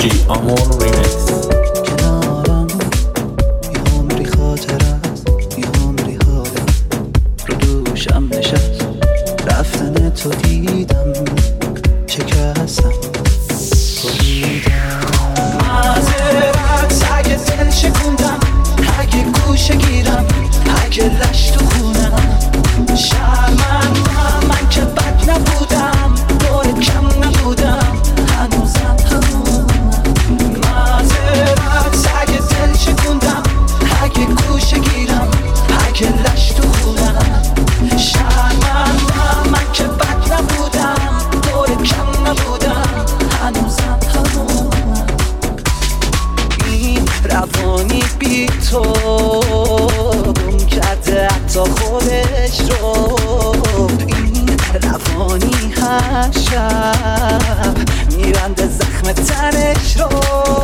دیجی آمون ریمیکس. کنارم یه عمری خاطرت، یه عمری حالم رو دوشم نشست. رفتن تو دیدم شکستم بریدم. معذرت اگه دل شکوندم، اگه گوشه گیرم، اگه لش تو خونم. شرمندم من که بد نبودم، دور کم نبودم، هنوزم همونم. معذرت اگه دل شکوندم، اگه گوشه گیرم، اگه لش تو خونم. شرمندم من که بد نبودم، دور کم نبودم، هنوزم همونم. این روانی بی تو گم کرده حتی خودش رو. این روانی هر شب میبنده زخم تنش رو.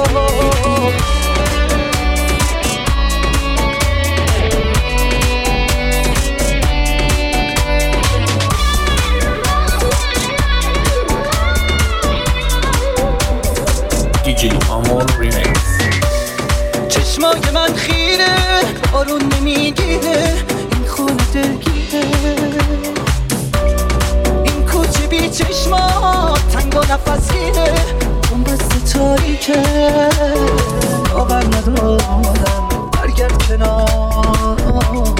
دیجی آمون ریمیکس. چشمای من خیره، بارون نمیگیره، این خونه دلگیره. این کوچه بی چشما تنگ و نفسگیره، اون بسته تاریکه. باور ندارم برگرد کنارم،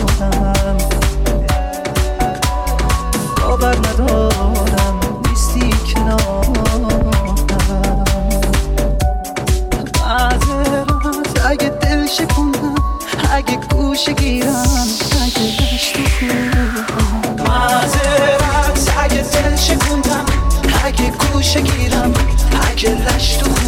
باور ندارم نیستی کنارم. معذرت اگه دل شکوندم، اگه گوشه گیرم، اگه لش تو خونم. معذرت اگه دل شکوندم، اگه گوشه گیرم، اگه لش تو